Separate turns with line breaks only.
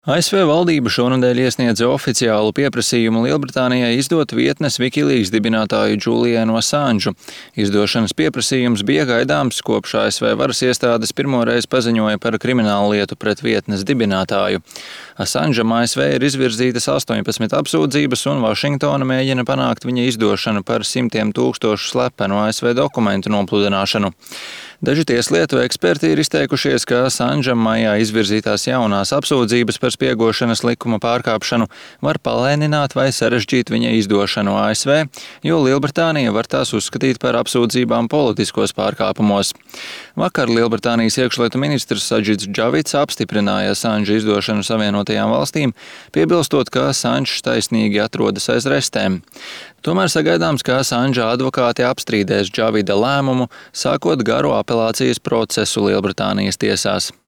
ASV valdība šonedēļ iesniedza oficiālu pieprasījumu Lielbritānijai izdot vietnes Wikileaks dibinātāju Julianu Assanžu. Izdošanas pieprasījums bija gaidāms, kopš ASV varas iestādes pirmoreiz paziņoja par kriminālu lietu pret vietnes dibinātāju. Assanžam ASV ir izvirzītas 18 apsūdzības, un Vašingtona mēģina panākt viņa izdošanu par simtiem tūkstošu slepenu ASV dokumentu nopludināšanu. Daži tieslietu eksperti ir izteikušies, ka Assanžam maijā izvirzītās jaunās apsūdzības par spiegošanas likuma pārkāpšanu var palēnināt vai sarežģīt viņa izdošanu ASV, jo Lielbritānija var tās uzskatīt par apsūdzībām politiskos pārkāpumos. Vakar Lielbritānijas iekšlietu ministrs Sadžids Džavids apstiprināja Assanža izdošanu Savienotajām valstīm, piebilstot, ka Assanžs taisnīgi atrodas aiz restēm. Tomēr sagaidāms, ka Assanža advokāti apstrīdēs Džavida lēmumu, sākot garu apelācijas procesu Lielbritānijas tiesās.